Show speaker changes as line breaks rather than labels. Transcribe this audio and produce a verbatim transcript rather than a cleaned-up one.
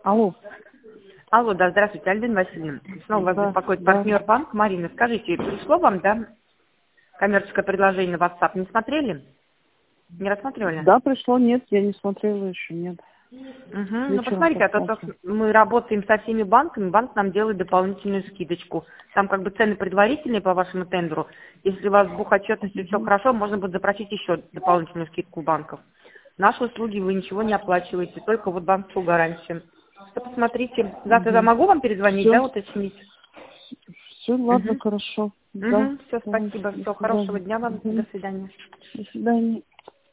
Алло.
Алло, да, здравствуйте, Альбина Васильевна. Снова вас
Да,
беспокоит
да.
партнер банк. Марина, скажите, пришло вам, да, коммерческое предложение на WhatsApp? Не смотрели? Не рассматривали?
Да, пришло, нет, я не смотрела еще, нет.
Угу. Ну,
Вечером
посмотрите, а то, то
посмотрим.
мы работаем со всеми банками, банк нам делает дополнительную скидочку. Там как бы цены предварительные по вашему тендеру. Если у вас с бухотчетностью все
Угу.
хорошо, можно будет запросить еще дополнительную скидку у банков. Наши услуги вы ничего не оплачиваете, только вот банковскую гарантию. Что посмотрите, завтра я
Угу.
могу вам перезвонить,
Все,
да, уточнить?
все, ладно,
Угу.
хорошо. Да,
Угу. Все,
давайте,
спасибо.
до
Все, хорошего
свидания.
дня вам. До
Угу.
свидания.
До свидания.